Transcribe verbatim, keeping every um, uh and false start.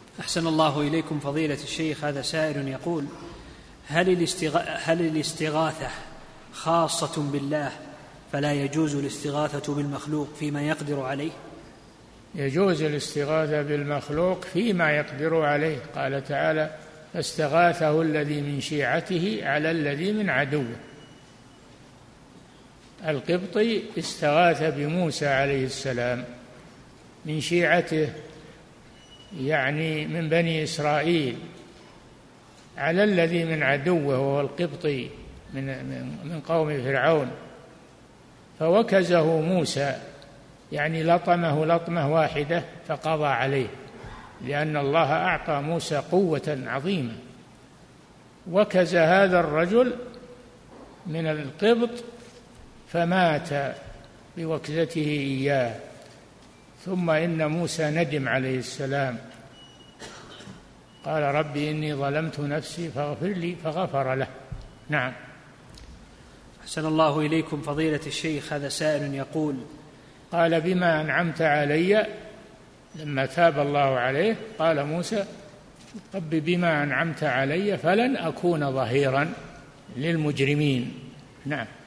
أحسن الله إليكم فضيلة الشيخ. هذا سائل يقول: هل, الاستغ... هل الاستغاثة خاصة بالله فلا يجوز الاستغاثة بالمخلوق فيما يقدر عليه؟ يجوز الاستغاثة بالمخلوق فيما يقدر عليه. قال تعالى: فاستغاثه الذي من شيعته على الذي من عدوه. القبطي استغاث بموسى عليه السلام من شيعته، يعني من بني إسرائيل، على الذي من عدوه وهو القبطي من من قوم فرعون، فوكزه موسى، يعني لطمه لطمة واحدة فقضى عليه، لأن الله أعطى موسى قوة عظيمة. وكز هذا الرجل من القبط فمات بوكزته إياه. ثم إن موسى ندم عليه السلام، قال: ربي إني ظلمت نفسي فاغفر لي، فغفر له. نعم. أحسن الله إليكم فضيلة الشيخ. هذا سائل يقول: قال: بما أنعمت علي، لما تاب الله عليه قال موسى: رب بما أنعمت علي فلن أكون ظهيرا للمجرمين. نعم.